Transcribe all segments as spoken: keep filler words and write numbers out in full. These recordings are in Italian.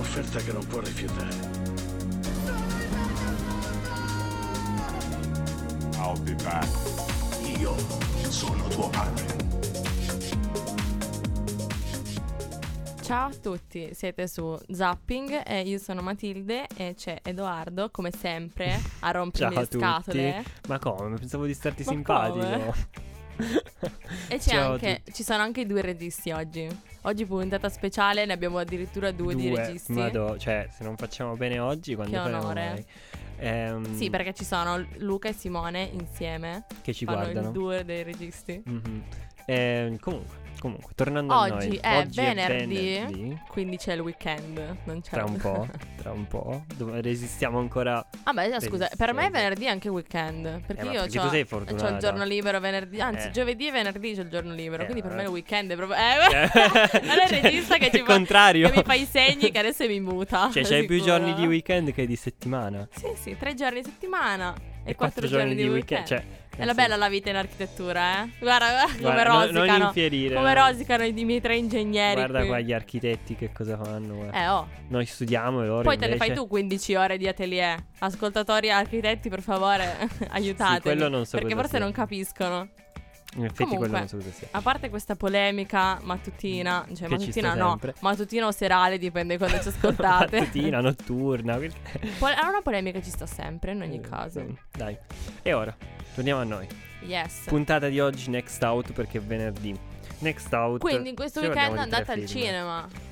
un'offerta che non può rifiutare. I'll be back. Io sono tuo padre. Ciao a tutti, siete su Zapping e io sono Matilde e c'è Edoardo, come sempre, a rompermi Ciao le a scatole. tutti. Ma come? Pensavo di starti Ma simpatico. come? E c'è Ciao a anche, tutti. ci sono anche i due registi oggi. Oggi puntata speciale, ne abbiamo addirittura due, di registi. Vado, cioè, se non facciamo bene oggi, quando Che faremo onore. mai? Ehm, Sì, perché ci sono Luca e Simone insieme. che ci Fanno guardano. il duo dei registi. Mhm. Ehm, comunque, comunque, tornando a Oggi noi. è Oggi venerdì. è venerdì. Quindi c'è il weekend. Non c'è Tra un po', tra un po'. Dove resistiamo ancora. Ah beh, scusa, per me è Resistiamo. venerdì anche weekend. Perché Eh, ma io perché c'ho, tu sei c'ho fortunata. il giorno libero venerdì. Anzi, Eh. giovedì e venerdì c'ho il giorno libero. Eh, quindi per me vabbè. il weekend è proprio. Eh, non è il regista che È ci il fa. contrario. Che mi fa i segni che adesso mi muta. Cioè, c'hai più sicuro. giorni di weekend che di settimana. Sì, sì, tre giorni a settimana e, E quattro giorni di weekend. Cioè, È la bella la vita in architettura, eh. Guarda, guarda come Guarda, no- rosicano. non infierire, come no. rosicano i, i miei tre ingegneri. Guarda qui. qua gli architetti che cosa fanno. guarda. Eh, oh. Noi studiamo e loro Poi te ne invece... fai tu quindici ore di atelier. Ascoltatori architetti, per favore, aiutatemi. quello non so Perché cosa forse sia. non capiscono. In effetti Comunque, quello non so cosa sia. A parte questa polemica mattutina, cioè Che ci mattutina sta no, sempre. mattutina o serale, dipende quando ci ascoltate. Mattutina, notturna. quel- Pol- allora una polemica ci sta sempre, in ogni Eh, caso. Dai. E ora, torniamo a noi. Yes. Puntata di oggi, Next Out, perché è venerdì. Next Out. Quindi in questo ci weekend parliamo di andate tre al film. cinema.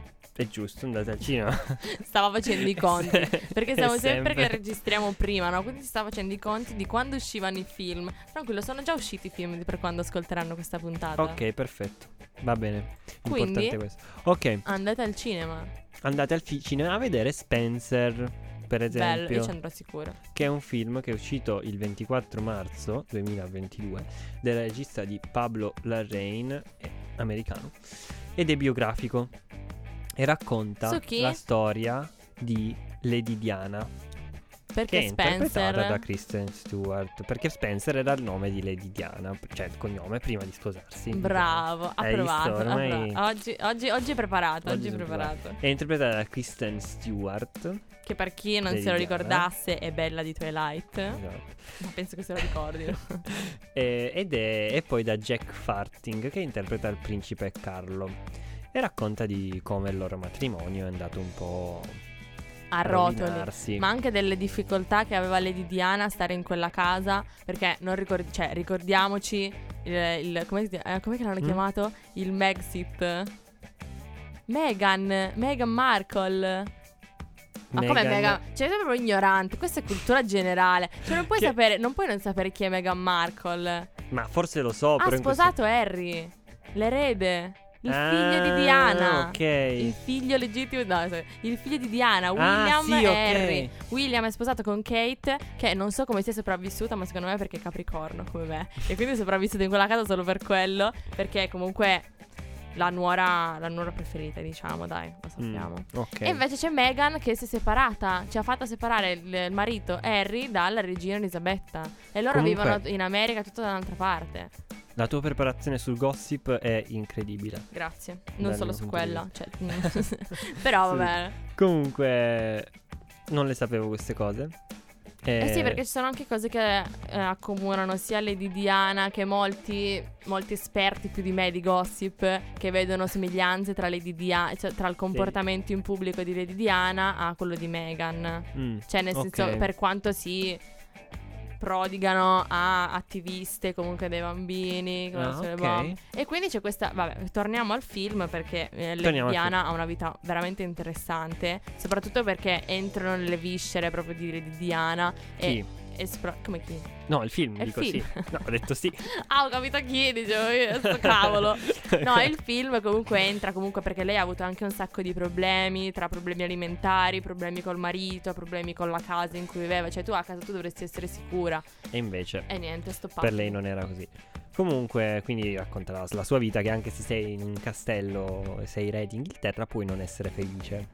È giusto, andate al cinema. Stava facendo i conti. Perché siamo È sempre che sempre. registriamo prima, no? Quindi si sta facendo i conti di quando uscivano i film. Tranquillo, sono già usciti i film di- per quando ascolteranno questa puntata. Ok, perfetto. Va bene. Quindi? Importante questo. Ok, Andate al cinema. andate al fi- cinema a vedere Spencer, per Bello, esempio. io ci andrò sicuro. Che è un film che è uscito il ventiquattro marzo duemilaventidue del regista di Pablo Larraín, è americano, ed è biografico e racconta Su chi? la storia di Lady Diana, che Perché è interpretata da Spencer? Kristen Stewart, perché Spencer era il nome di Lady Diana, cioè il cognome prima di sposarsi. Bravo, Hai visto? approvato. Ormai- approvato. Oggi, oggi, oggi è preparato, oggi, Oggi è sono preparato. È interpretata da Kristen Stewart. Che per chi non Lady se lo Diana. ricordasse è bella di Twilight. Esatto. Ma penso che se lo ricordino. E, ed è e poi da Jack Farthing, che interpreta il principe Carlo e racconta di come il loro matrimonio è andato un po' A rotoli. rovinarsi. Ma anche delle difficoltà che aveva Lady Diana a stare in quella casa. Perché non ricordi, cioè, ricordiamoci il, il come si chiama- eh, com'è che l'hanno Mm? chiamato? Il Megxit. Meghan, Meghan Markle. Ma come Meghan- Meghan? Cioè, sei proprio ignorante. Questa è cultura generale. Cioè, non puoi Che- sapere, non puoi non sapere chi è Meghan Markle. Ma forse lo so, Ha però in questo- sposato Harry, l'erede, il Ah, figlio di Diana. ok. Il figlio legittimo, no, sorry, il figlio di Diana, William sì, e ok. Harry. William è sposato con Kate, che non so come sia sopravvissuta, ma secondo me è perché è Capricorno come me. E quindi è sopravvissuta in quella casa solo per quello, perché comunque la nuora, la nuora preferita, diciamo, dai, lo sappiamo. Mm, ok. E invece c'è Meghan che si è separata, ci ha fatto separare il, il marito Harry dalla regina Elisabetta. E loro Comunque- vivono in America, tutto da un'altra parte. La tua preparazione sul gossip è incredibile. Grazie, non Dal solo mio su punto di quella, cioè, però Sì. va bene. Comunque non le sapevo queste cose. Eh sì, perché ci sono anche cose che eh, accomunano sia Lady Diana che molti, molti esperti più di me di gossip che vedono somiglianze tra Lady Diana, cioè tra il comportamento in pubblico di Lady Diana a quello di Meghan. Mm, Cioè nel senso, ok. per quanto si prodigano a attiviste comunque dei bambini, come Ah, sulle ok. bombe. E quindi c'è questa, vabbè, torniamo al film perché eh, Lady Torniamo al Diana ha una vita veramente interessante, soprattutto perché entrano nelle viscere proprio di Lady Diana e Chi? espro- come chi? No, il film, È il dico film. sì. No, ho detto sì. Ah, ho capito chi, dicevo io, sto cavolo. No, il film comunque entra comunque perché lei ha avuto anche un sacco di problemi, tra problemi alimentari, problemi col marito, problemi con la casa in cui viveva. Cioè tu a casa tu dovresti essere sicura. E invece E niente, sto per lei non era così. Comunque, quindi racconta la, la sua vita, che anche se sei in un castello e sei re di Inghilterra puoi non essere felice.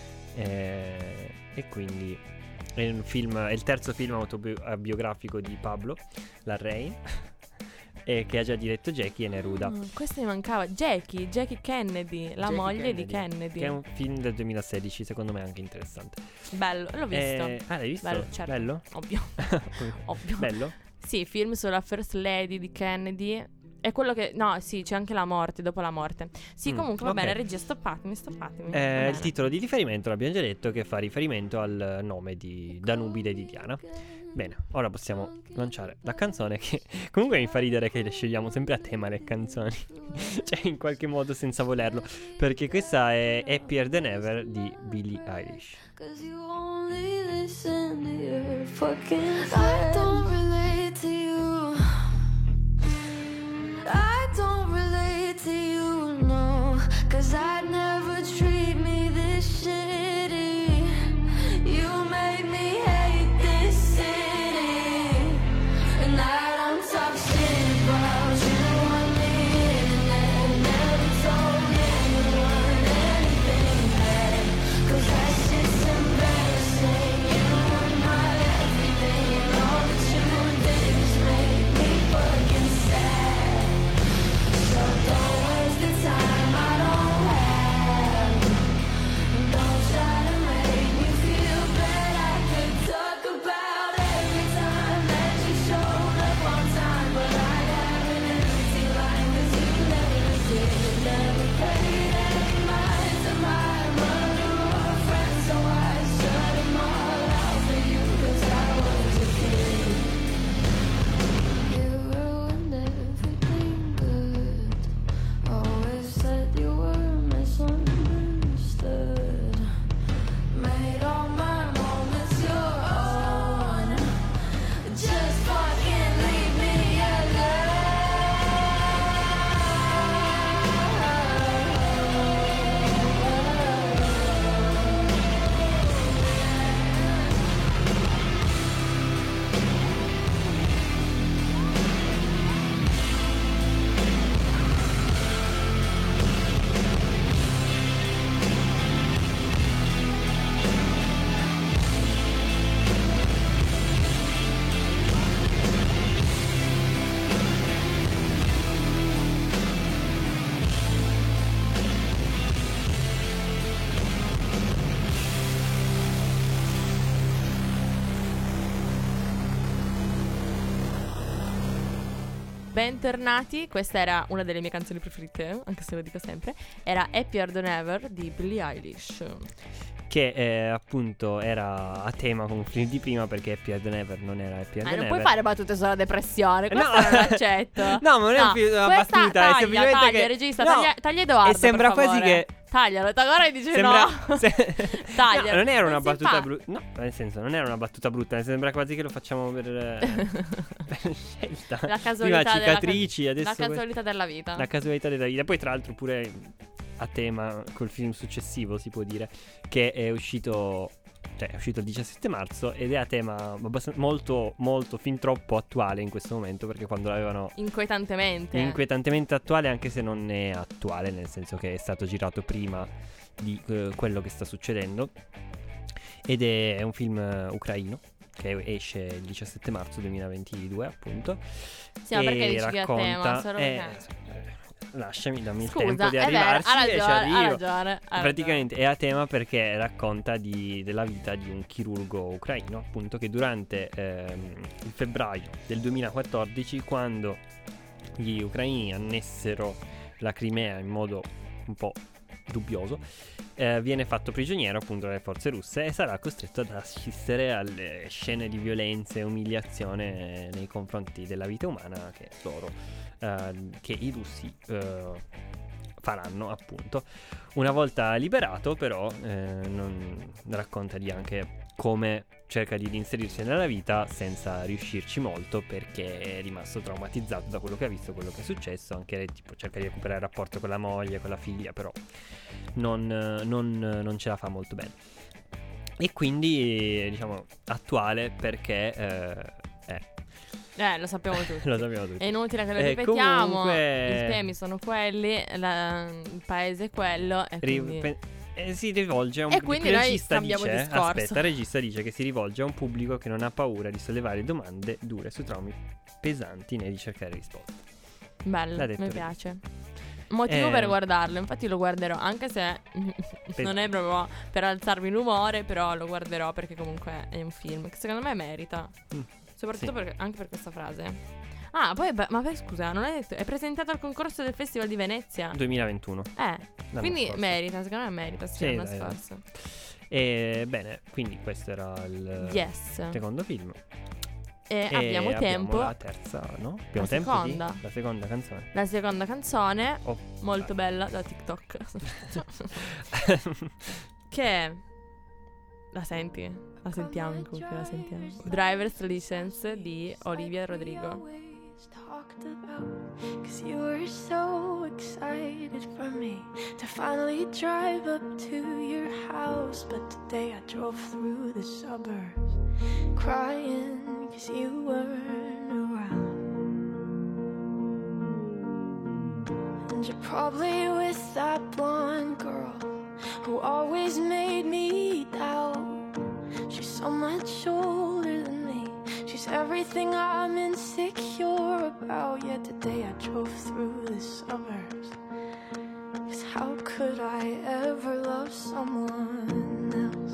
Eh, e quindi è un film, è il terzo film autobiografico di Pablo Larraín. e che ha già diretto Jackie e Neruda. Mm, questo mi mancava. Jackie, Jackie Kennedy, la Jackie moglie Kennedy, di Kennedy. Che è un film del duemilasedici, secondo me anche interessante. Bello, l'ho visto. Eh, ah, l'hai visto? Bello, certo. Bello? Ovvio. Ovvio. Bello? Sì, film sulla First Lady di Kennedy. È quello che... No, sì, c'è anche la morte, dopo la morte. Sì, Mm, comunque, va ok. bene, regia, stoppatemi, stoppatemi. Va Eh, bene. il titolo di riferimento l'abbiamo già detto, che fa riferimento al nome di Danubide di Diana. Bene, ora possiamo lanciare la canzone che comunque mi fa ridere che le scegliamo sempre a tema le canzoni. Cioè in qualche modo senza volerlo. Perché questa è Happier Than Ever di Billie Eilish. Cause you only listen to your fucking I don't relate to you. I don't relate to you, no. Cause I'd never treat me this shitty. You made me hate this city. And I don't talk shit about you on the internet. Never told anyone anything bad. Cause that shit's embarrassing. You were my everything. And all that you did is make me fucking sad. So don't waste the time I don't have. Don't try to make me feel bad. I could talk about every time that you showed up on time, but I have an empty line 'cause you never did. Never paid any mind to my mother or friends, so I shut them all out for you 'cause I was a kid. You ruined everything good. Always said you were misunderstood. Made all my moments your own. Just fucking leave me alone. Bentornati, questa era una delle mie canzoni preferite, anche se lo dico sempre. Era Happier Than Ever di Billie Eilish. Che eh, appunto era a tema con il film di prima, perché Happier Than Ever non era Happier Ah, Than non Ever. puoi fare battute sulla depressione, No. questa non l'accetto. No, ma non è un film- una questa battuta, è taglia, semplicemente taglia, che- regista, no. taglia, taglia Edoardo, E sembra per quasi favore. che- Taglialo, ora dice Sembra no. se- Taglia. No, non era una Non si battuta fa. brutta. No, nel senso, non era una battuta brutta. Sembra quasi che lo facciamo per, eh, per scelta. La casualità Prima della cicatrici, ca- adesso La que- casualità della vita. La casualità della vita. Poi, tra l'altro, pure a tema col film successivo, si può dire, che è uscito. Cioè, è uscito il diciassette marzo ed è a tema abbastanza, molto, molto, fin troppo attuale in questo momento, perché quando l'avevano Inquietantemente. inquietantemente attuale, anche se non è attuale, nel senso che è stato girato prima di eh, quello che sta succedendo. Ed è un film eh, ucraino che esce il diciassette marzo duemilaventidue, appunto. Sì, ma perché e dici che è a tema? racconta- Solo eh, perché- eh, lasciami, dammi il Scusa, tempo di è vero, arrivarci ha e ci ragione, ha arrivo. ragione, ha Praticamente è a tema perché racconta di- della vita di un chirurgo ucraino, appunto, che durante ehm, il febbraio del duemilaquattordici, quando gli ucraini annessero la Crimea in modo un po' dubbioso, eh, viene fatto prigioniero appunto dalle forze russe e sarà costretto ad assistere alle scene di violenza e umiliazione nei confronti della vita umana che loro, eh, che i russi eh, faranno, appunto. Una volta liberato, però, eh, non racconta di anche come cerca di inserirsi nella vita senza riuscirci molto, perché è rimasto traumatizzato da quello che ha visto, quello che è successo. Anche tipo cerca di recuperare il rapporto con la moglie, con la figlia, però non, non, non ce la fa molto bene. E quindi, diciamo, attuale perché eh, eh, Eh, lo sappiamo tutti. lo sappiamo tutti. È inutile che lo Eh, ripetiamo. comunque- I temi sono quelli, la- il paese è quello. E Ri- quindi... pe- eh, si rivolge a un E pubblico. quindi Il noi regista cambiamo dice, discorso. aspetta, il regista dice che si rivolge a un pubblico che non ha paura di sollevare domande dure su traumi pesanti né di cercare risposte. Bello, L'ha detto mi lei. piace. Motivo Eh. per guardarlo, infatti lo guarderò, anche se non è proprio per alzarmi l'umore, però lo guarderò perché comunque è un film che secondo me merita. Mm. Soprattutto Sì. per- anche per questa frase. Ah, poi, beh, ma beh, scusa, non hai detto, è presentato al concorso del Festival di Venezia. duemilaventuno. Eh, l'anno quindi scorso. merita, secondo me merita, sì, Sì, l'anno dai, dai. scorso. E bene, quindi questo era il Yes. secondo film. E, E abbiamo tempo. la terza, no? Abbiamo La tempo seconda. Di? La seconda canzone. La seconda canzone, Oh. molto bella da TikTok. Che la senti? La sentiamo in cuffia, la sentiamo. Driver's License di Olivia Rodrigo. Cause you were so excited for me to finally drive up to your house. But today I drove through the suburbs crying cause you weren't around. And you're probably with that blonde girl who always made me doubt. She's so much older than me. She's everything I'm insecure about. Yet today I drove through the suburbs. Cause how could I ever love someone else?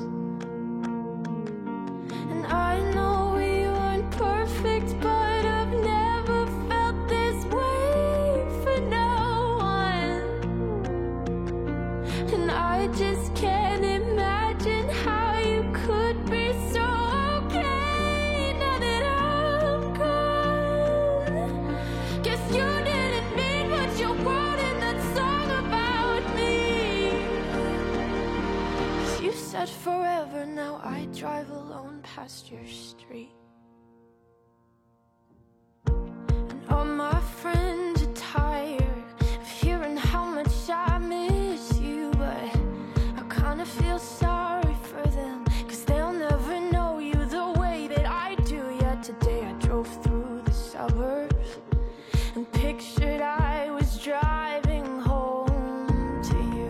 And I know we weren't perfect, but I've never felt this way for no one. And I just can't imagine how you could be so okay now that I'm gone. Guess you didn't mean what you wrote in that song about me. 'Cause you said forever, now I drive alone past your street. And all my friends are tired of hearing how much I miss you, but I kinda feel sorry for them, 'cause they'll never know you the way that I do. Yet today I drove through the suburbs and pictured I was driving home to you.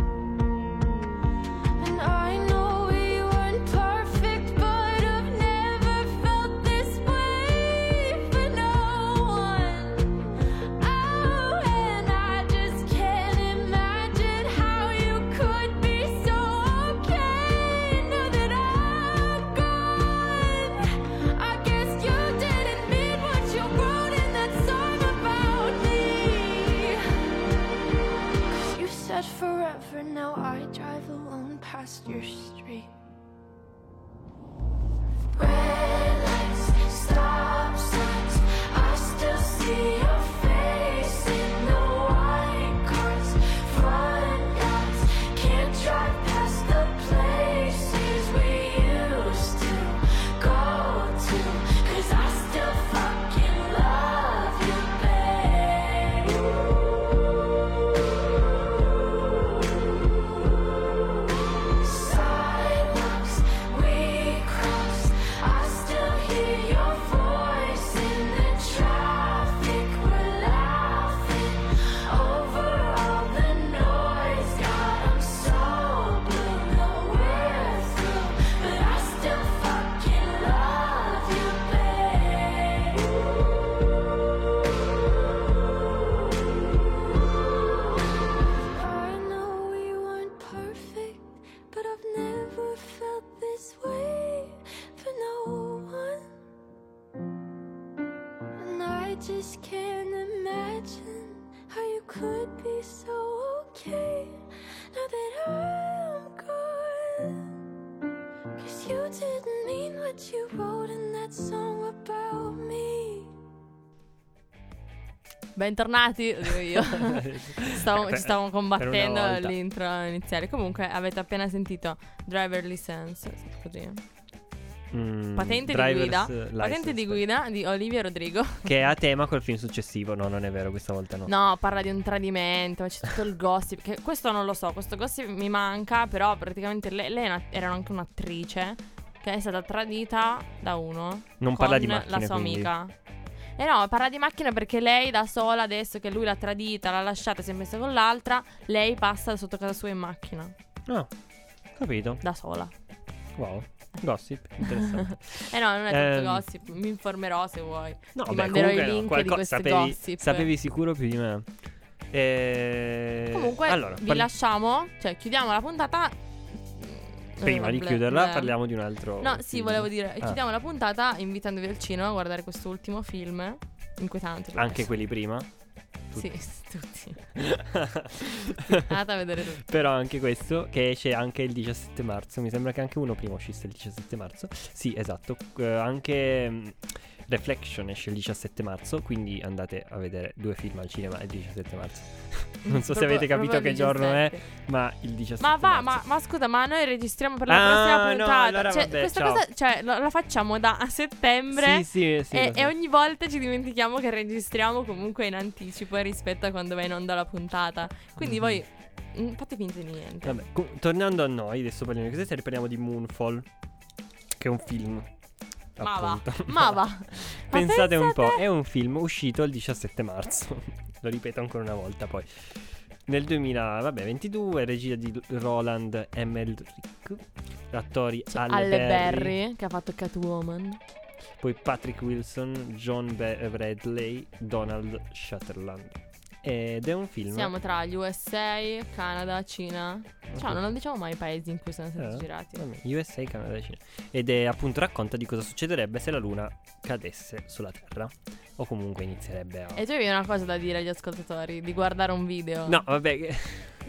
And I know we weren't perfect, but I've never felt this way for no one. Oh, and I just can't imagine how you could be so okay now that I'm gone. I guess you didn't mean what you wrote in that song about me. 'Cause you said forever, now I drive alone past your street. Red lights, stop signs, I still see your face in the white cars, front yards. Can't drive past the places we used to go to, 'cause I still fucking love you, babe. Sidewalks we cross, I still hear your voice in the traffic. We're laughing over all the noise. God, I'm so blue, no we're through, but I still fucking love you, babe. I know we weren't perfect, but I've never felt this way for no one. And I just can't imagine how you could be so okay now that I'm gone. 'Cause you didn't mean what you wrote in that song about me. Bentornati, lo dico io. Stavo, Per- ci stavamo per combattendo una volta. l'intro iniziale. Comunque avete appena sentito Driver License, così. Mm, Patente di Driver's guida. License, Patente di guida di Olivia Rodrigo. che è a tema col film successivo. No, non è vero, questa volta no. No, parla di un tradimento, c'è tutto il gossip. Che questo non lo so, questo gossip mi manca, però praticamente lei, lei è una- era anche un'attrice che è stata tradita da uno. Non con parla di macchine, la sua quindi. amica. E no, parla di macchina perché lei da sola, adesso che lui l'ha tradita, l'ha lasciata, si è messa con l'altra, lei passa sotto casa sua in macchina. No, capito. Da sola. Wow. Gossip, interessante. Eh no, non è tutto Ehm, gossip. Mi informerò se vuoi. No, Ti beh, manderò i comunque no, link di qualco- queste sapevi, gossip. sapevi sicuro più di me. E... Comunque allora, vi parli- lasciamo, cioè chiudiamo la puntata. prima Eh, di bleh, chiuderla bleh. parliamo di un altro No, sì, film. volevo dire, Ah, chiudiamo la puntata invitandovi al cinema a guardare questo ultimo film inquietante. però. anche quelli prima. Sì, tutti. Andate a vedere tutti. Però anche questo che esce anche il diciassette marzo. Mi sembra che anche uno prima uscisse il diciassette marzo. Sì, esatto. Eh, anche mm, Reflection esce il diciassette marzo. Quindi andate a vedere due film al cinema il diciassette marzo. Non so se Proprio- avete capito proprio che giorno è, diciassette. ma il diciassette Ma va, ma, marzo. ma scusa, ma noi registriamo per la Ah, prossima no, puntata. allora cioè, vabbè, questa ciao. cosa, cioè, lo- la facciamo da a settembre. Sì, sì, sì, e, lo so. e ogni volta ci dimentichiamo che registriamo comunque in anticipo rispetto a quando va in onda la puntata. Quindi Mhm. voi mm, fate finta di niente. Vabbè, co- tornando a noi, adesso parliamo di questa serie, parliamo di Moonfall, che è un film. Ma va, appunto. ma va. Ma Pensate un po', pensate- è un film uscito il diciassette marzo. Lo ripeto ancora una volta poi. Nel duemilaventidue, regia di Roland Emmerich, attori C'è Halle Halle Berry, Berry che ha fatto Catwoman. poi Patrick Wilson, John Be- Bradley, Donald Sutherland. Ed è un film. Siamo tra gli U S A, Canada, Cina. Cioè, Ok. non diciamo mai i paesi in cui sono stati Eh, girati. vabbè, U S A, Canada e Cina. Ed è appunto racconta di cosa succederebbe se la Luna cadesse sulla Terra. O comunque inizierebbe a. E tu avevi una cosa da dire agli ascoltatori, di guardare un video. No, vabbè. che-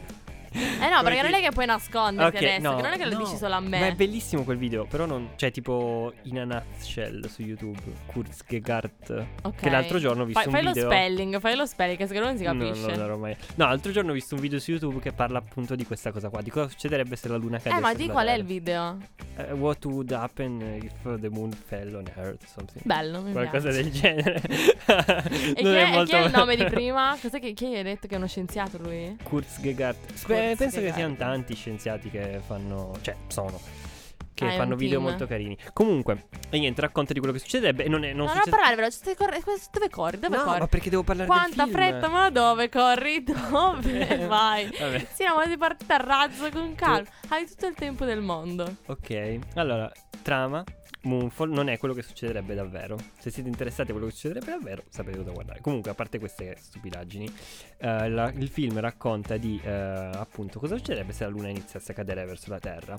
Eh no, perché non è che puoi nasconderti Ok, adesso, no, che non è che lo no. dici solo a me. Ma è bellissimo quel video, però non. Cioè, tipo in a nutshell su YouTube. Kurzgesagt. Ok. Che l'altro giorno ho visto Fai, un fai video. lo spelling, fai lo spelling, che secondo me non si No, capisce. non lo darò mai. No, l'altro giorno ho visto un video su YouTube che parla appunto di questa cosa qua. Di cosa succederebbe se la Luna cadesse. eh, ma di sulla qual è Terra. il video? Eh, what would happen if the moon fell on Earth? Something. Bello, mi Qualcosa piace. del genere. E chi Non è, e molto- chi è il nome di prima? Cos'è che, chi hai detto che è uno scienziato lui? Kurzgesagt. Spe- Kurzgesagt. penso che siano tanti scienziati che fanno. Cioè, sono. Che Ah, è fanno un video team. molto carini. Comunque, e niente, racconta di quello che succederebbe. E non è. Non No, no, succede- parlare veloce. stai corre- Dove corri? Dove No, corri? ma perché devo parlare Quanta del film? fretta, ma dove corri? Dove Eh, vai? Vabbè. Sì, no, ma devi partire a razzo con calma. Hai tutto il tempo del mondo. Ok, allora, trama. Moonfall non è quello che succederebbe davvero. Se siete interessati a quello che succederebbe davvero, sapete cosa guardare. Comunque, a parte queste stupidaggini, eh, la- il film racconta di eh, appunto cosa succederebbe se la Luna iniziasse a cadere verso la Terra.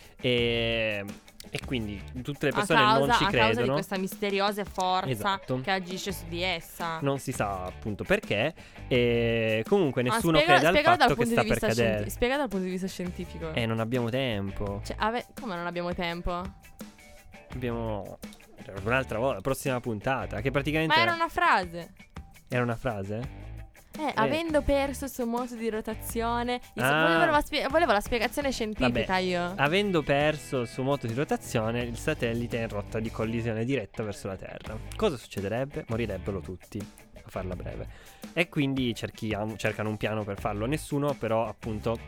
E, e quindi tutte le A persone causa, non ci a causa di credono. questa misteriosa forza Esatto. che agisce su di essa. Non si sa appunto perché. E comunque Ma nessuno spiega- crede al spiegalo dal fatto che punto sta di per vista cadere. scienti- spiega dal punto di vista scientifico. E non abbiamo tempo. Cioè, ave- come non abbiamo tempo? Abbiamo un'altra volta, prossima puntata. Che praticamente Ma era una frase. era una frase. Eh, avendo perso il suo moto di rotazione. il suo- Ah. volevo, la spie- volevo la spiegazione scientifica Vabbè. io. Avendo perso il suo moto di rotazione, il satellite è in rotta di collisione diretta verso la Terra. Cosa succederebbe? Morirebbero tutti, a farla breve. E quindi cerchiamo- cercano un piano per farlo. Nessuno però appunto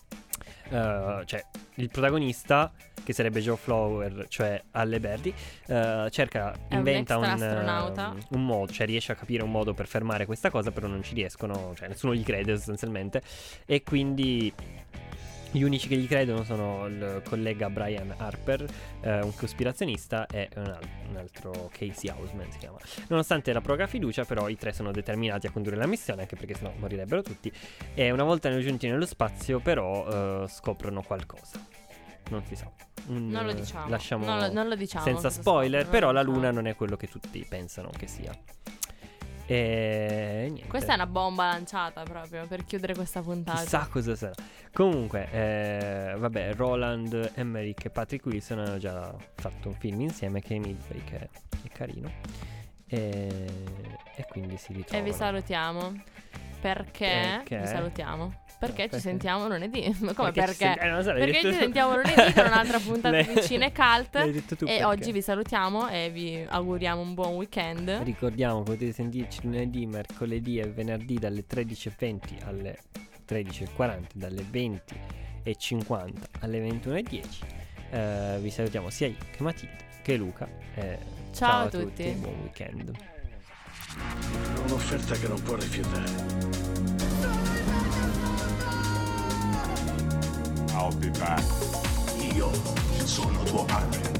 eh, cioè il protagonista, che sarebbe Joe Flower, cioè Halle Berry, eh, cerca, È un inventa un, extra astronauta. eh, un modo, cioè riesce a capire un modo per fermare questa cosa, però non ci riescono, cioè nessuno gli crede sostanzialmente. E quindi gli unici che gli credono sono il collega Brian Harper, eh, un cospirazionista, e un, al- un altro Casey Houseman si chiama. Nonostante la poca fiducia, però i tre sono determinati a condurre la missione, anche perché sennò morirebbero tutti. E una volta giunti nello spazio, però, eh, scoprono qualcosa. Non si sa. Un- Non lo diciamo. Lasciamo Non lo, non lo diciamo. senza cosa spoiler, scopre, però non la lo Luna diciamo. non è quello che tutti pensano che sia. E niente. Questa è una bomba lanciata proprio per chiudere questa puntata. Chissà cosa sarà. Comunque, eh, vabbè, Roland Emmerich e Patrick Wilson hanno già fatto un film insieme, che è Midway, che è, è carino. E, e quindi si E ritrovano. vi salutiamo. Perché? Perché? Vi salutiamo. Perché No, ci perché? sentiamo lunedì. Ma come Perché ci perché? senti- eh, non so, l'hai Perché detto ci tu. sentiamo lunedì per un'altra puntata L'hai- di Cine Cult. l'hai detto tu E perché. oggi vi salutiamo e vi auguriamo un buon weekend. Ricordiamo, potete sentirci lunedì, mercoledì e venerdì dalle tredici e venti alle tredici e quaranta, dalle venti e cinquanta alle ventuno e dieci. Eh, vi salutiamo sia io che Matilde che Luca. Eh, Ciao a a tutti. buon weekend. Un'offerta che non può rifiutare. I'll be back. Io sono tuo padre.